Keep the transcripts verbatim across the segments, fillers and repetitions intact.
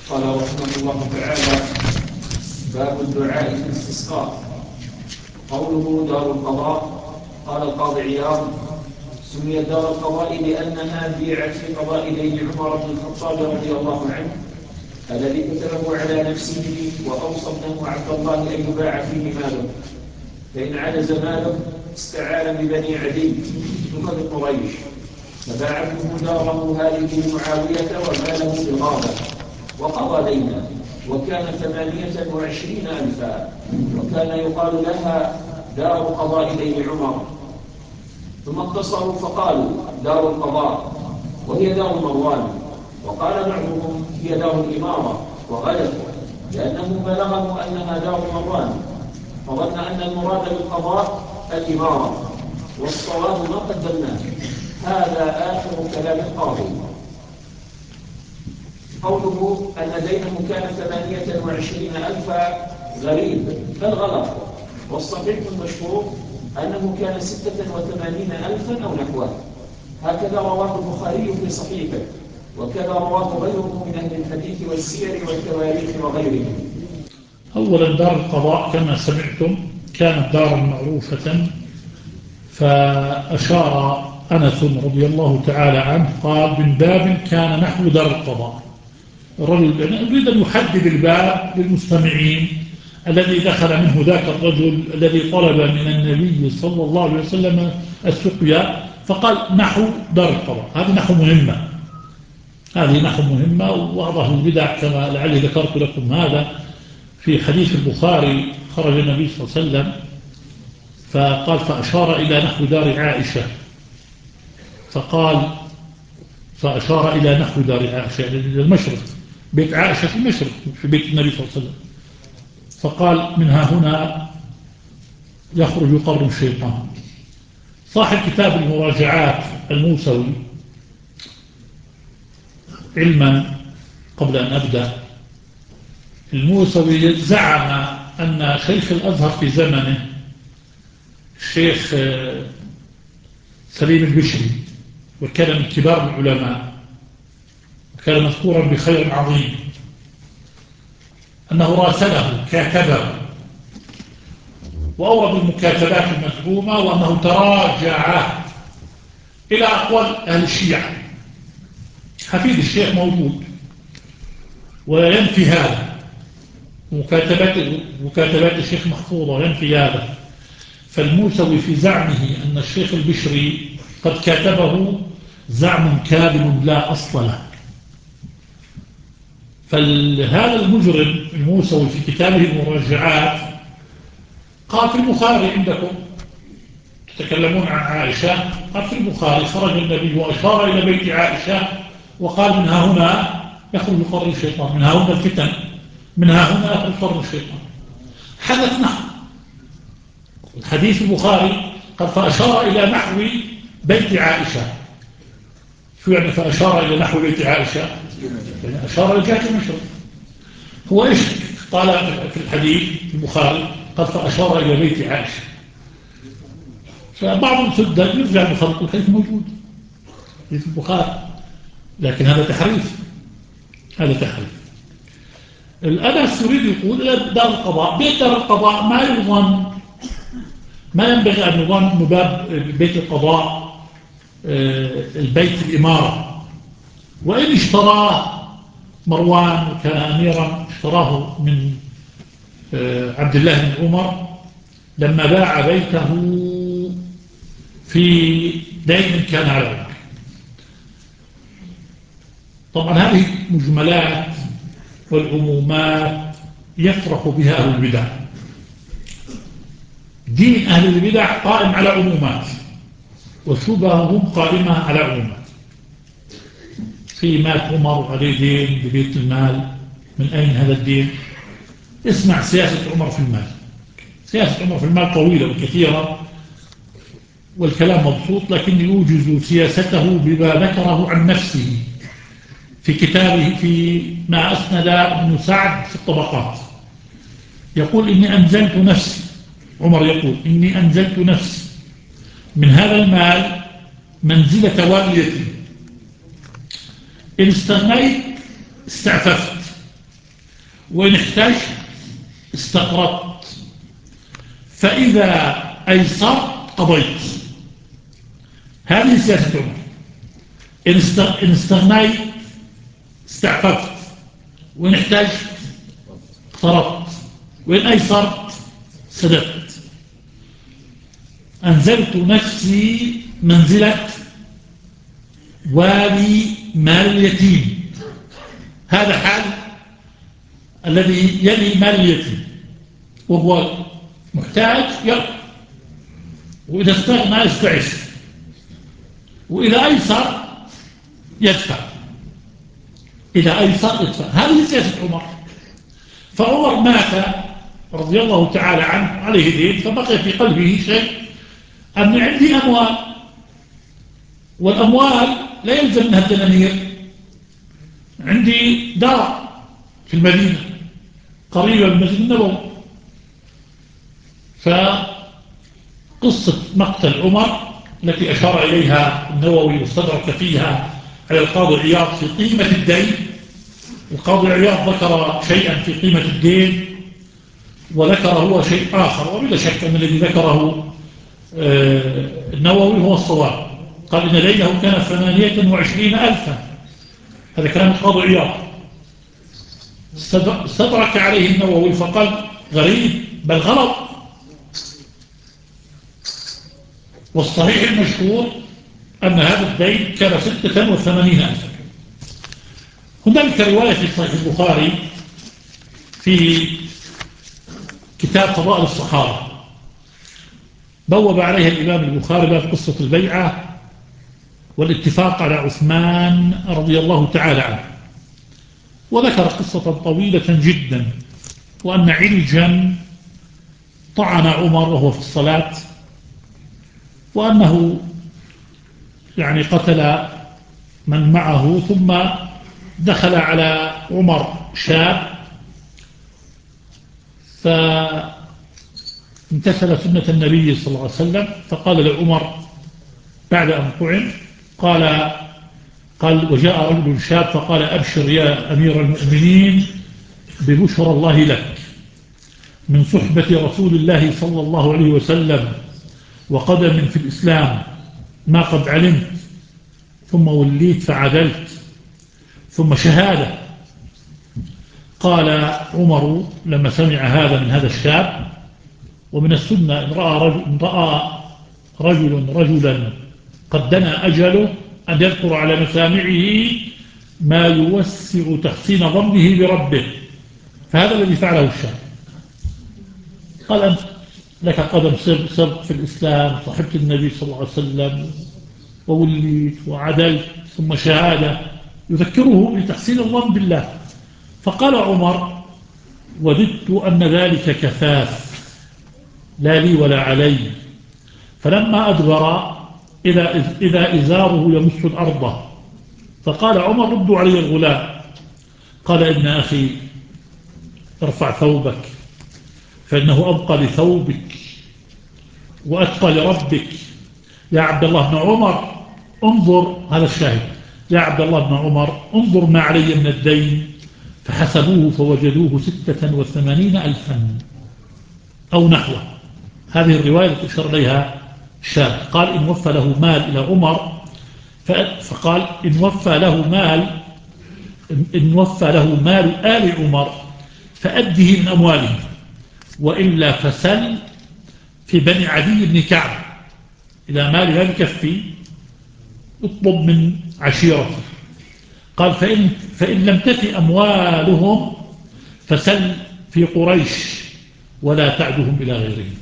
قال رحمه الله تعالى: باب الدعاء في الاستسقاء. قوله دار القضاء. قال القاضي عياض: سميت دار القضاء لأنها بيعت في قضاء دين عمر بن الخطاب رضي الله عنه الذي كتبه على نفسه وأوصى ابنه عبد الله أن يباع فيه ماله، فإن عجز ماله استعان ببني عدي نخذ قريش، فباع ابنه داره هذه لمعاوية وماله بالغابة وقضى دينه، وكان ثمانية وعشرين ألفا، وكان يقال لها دار قضاء دين عمر. ثم اقتصروا فقالوا دار القضاء، وهي دار مروان، وقال بعضهم هي دار الإمارة، وغلطوا لأنه بلغهم أنها دار مروان، فظن أن المراد بالقضاء الإمارة، والصواب ما قدمناه. هذا آخر كلام القاضي. قوله أن دينه كان ثمانية وعشرين ألفا غريب بل غلط، والصحيح المشهور أنه كان ستة وثمانين ألفا أو نحوه، هكذا رواه البخاري في صحيحه، وكذا رواه غيره من أهل الحديث والسير والتواريخ وغيرهم. أولا دار القضاء كما سمعتم كانت دارا معروفة، فأشار أنس رضي الله تعالى عنه قال: من باب كان نحو دار القضاء. الرجل يريد أن يحدد الباب للمستمعين الذي دخل منه ذاك الرجل الذي طلب من النبي صلى الله عليه وسلم السقيا، فقال نحو دار القضاء. هذه نحو مهمة، هذه نحو مهمة. وأعضه البدع كما لعلي ذكرت لكم هذا في حديث البخاري: خرج النبي صلى الله عليه وسلم فقال فأشار إلى نحو دار عائشة، فقال فأشار إلى نحو دار عائشة إلى المشرق، بيت عائشة في المشرق في بيت النبي صلى الله عليه وسلم، فقال منها هنا يخرج قبر الشيطان. صاحب كتاب المراجعات الموسوي، علما قبل أن أبدأ، الموسوي زعم أن شيخ الأزهر في زمنه الشيخ سليم البشري، وكان من كبار العلماء وكان مذكورا بخير عظيم، أنه راسله كاتبه وأورد المكاتبات المزعومة، وأنه تراجع إلى أقوال أهل الشيعة. حفيد الشيخ موجود وينفي هذا، مكاتبات مكاتبات الشيخ محفوظة ينفي هذا. فالموسوي في زعمه أن الشيخ البشري قد كاتبه زعم كاذب لا أصل له. فهذا المجرم الموسوي في كتابه المراجعات قال في البخاري عندكم تتكلمون عن عائشة، قال في البخاري خرج النبي وأشار إلى بيت عائشة وقال منها هنا يخرج قرن الشيطان، منها هنا الفتن، منها هنا يخرج قرن الشيطان. حدث نحو الحديث البخاري قال فأشار إلى نحو بيت عائشة. شو يعني فأشار إلى نحو بيت عائشة؟ يعني أشار إلى جهة المشرق. هو إيش قال في الحديث البخاري؟ قال فأشار إلى بيت عائشة. فبعض السداد يرجع البخاري يقول الحديث موجود في البخاري، لكن هذا تحريف، هذا تحريف. الأنس يريد يقول دار القضاء، بيت دار القضاء ما يظن، ما ينبغي أن يظن أن باب بيت القضاء البيت الإمارة. وإن اشتراه مروان وكان أميرا، اشتراه من عبد الله بن عمر لما باع بيته في دين كان على عمر. طبعا هذه مجملات والعمومات يفرح بها أهل البدع. دين أهل البدع قائم على عمومات، وشبههم قائمة على عمومات. في مات عمر عليه دين ببيت المال، من أين هذا الدين؟ اسمع سياسة عمر في المال. سياسة عمر في المال طويلة وكثيرة والكلام مبسوط، لكن يوجز سياسته بما ذكره عن نفسه في كتابه في ما أسند ابن سعد في الطبقات. يقول إني أنزلت نفسي، عمر يقول إني أنزلت نفسي من هذا المال منزلة والدتي، إن استغنيت استعففت وإن احتجت استقرضت، فإذا أيسرت قضيت. هذه سياسة عمر. إن استغنيت استعففت، وإن احتجت اقترضت، وإن أيسرت صدقت. أنزلت نفسي منزلة والي مال اليتيم. هذا حال الذي يلي مال اليتيم وهو محتاج يأكل، وإذا استغنى يستعف، وإذا أيسر يدفع. إذا أيسر يدفع. هذه سياسة عمر. فعمر مات رضي الله تعالى عنه عليه دين، فبقي في قلبه شيء أن عندي أموال، والأموال لا يلزم منها الدنانير. عندي دار في المدينة قريبة من المسجد النبوي. فقصة مقتل عمر التي أشار إليها النووي واستدرك فيها على القاضي عياض في قيمة الدين. القاضي عياض ذكر شيئا في قيمة الدين، وذكر هو شيء آخر، وبلا شك أن الذي ذكره النووي هو الصواب. قال إن ليله كان ثمانية وعشرين ألفا. هذا كلام القاضي عياض. استدرك عليه النووي فقال غريب بل غلط، والصحيح المشهور أن هذا الدين كان ستة وثمانين ألفا. هناك رواية في صحيح البخاري في كتاب فضائل الصحابة بوب عليها الإمام البخاري باب قصة البيعة والاتفاق على عثمان رضي الله تعالى عنه، وذكر قصة طويلة جدا، وأن علجا طعن عمر وهو في الصلاة، وأنه يعني قتل من معه، ثم دخل على عمر شاب فامتثل سنة النبي صلى الله عليه وسلم، فقال لعمر بعد أن طعن قال قال وجاء رجل شاب فقال أبشر يا أمير المؤمنين ببشر الله لك من صحبة رسول الله صلى الله عليه وسلم وقدم في الإسلام ما قد علمت، ثم وليت فعدلت، ثم شهادة. قال عمر لما سمع هذا من هذا الشاب، ومن السنة إن رأى رجل, إن رأى رجل رجلا قد دنا أجله أن يذكر على مسامعه ما يوسع تحسين ظنه بربه، فهذا الذي فعله الشاب. قال أنت لك قدم سبق في الإسلام، صحبت النبي صلى الله عليه وسلم ووليت وعدلت، ثم شهادة يذكره بتحسين الظن بالله. فقال عمر وددت أن ذلك كفاف لا لي ولا علي. فلما أدبر إذا, إذا إزاره يمس الأرض، فقال عمر ردوا علي الغلام. قال إن أخي ارفع ثوبك فإنه أبقى لثوبك وأتقى لربك. يا عبد الله بن عمر انظر، هذا الشاهد، يا عبد الله بن عمر انظر ما علي من الدين. فحسبوه فوجدوه ستة وثمانين ألفا أو نحوه. هذه الرواية التي أشار إليها الشاب. قال إن وفى له مال إلى عمر، فقال إن وفى له مال إن وفى له مال آل عمر فأده من أموالهم، وإلا فسل في بني عدي بن كعب إلى مال لا يكفي اطلب من عشيرته. قال فإن, فإن لم تفي أموالهم فسل في قريش ولا تعدهم إلى غيرهم،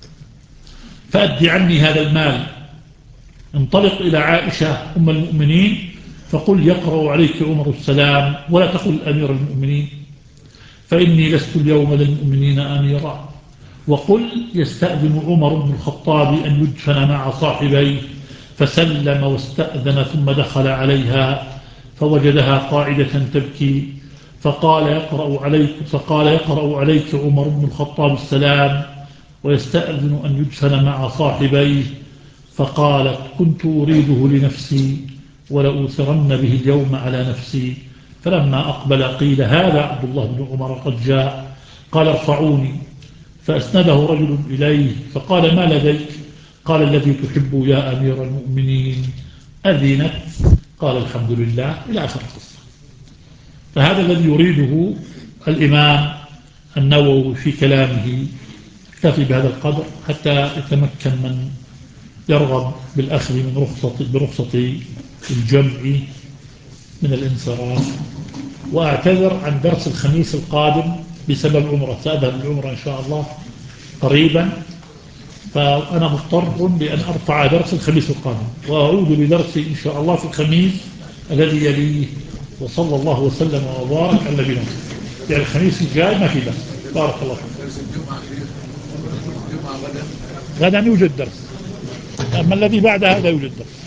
فأدي عني هذا المال. انطلق إلى عائشة أم المؤمنين فقل يقرأ عليك عمر السلام، ولا تقل أمير المؤمنين فإني لست اليوم للمؤمنين أميرا. وقل يستأذن عمر بن الخطاب أن يدفن مع صاحبيه، فسلم واستأذن ثم دخل عليها فوجدها قاعدة تبكي، فقال يقرأ عليك فقال يقرأ عليك عمر بن الخطاب السلام ويستأذن أن يدفن مع صاحبيه. فقالت كنت أريده لنفسي ولأوثرن به اليوم على نفسي، فلما أقبل قيل هذا عبد الله بن عمر قد جاء، قال ارفعوني، فأسنده رجل إليه فقال ما لديك؟ قال الذي تحب يا أمير المؤمنين أذنت، قال الحمد لله، إلى آخر القصة. فهذا الذي يريده الإمام النووي في كلامه. اكتفي بهذا القدر حتى يتمكن من يرغب بالأخذ من رخصة برخصة الجمع من الانصراف. وأعتذر عن درس الخميس القادم بسبب عمرة، سأذهب العمرة إن شاء الله قريبا، فأنا مضطر بأن أرفع درس الخميس القادم، وأعود لدرسي إن شاء الله في الخميس الذي يليه. وصلى الله وسلم وبارك على نبينا محمد. يعني الخميس الجاي ما في درس. بارك الله فيك. غدا يوجد درس، أما الذي بعد هذا يوجد درس.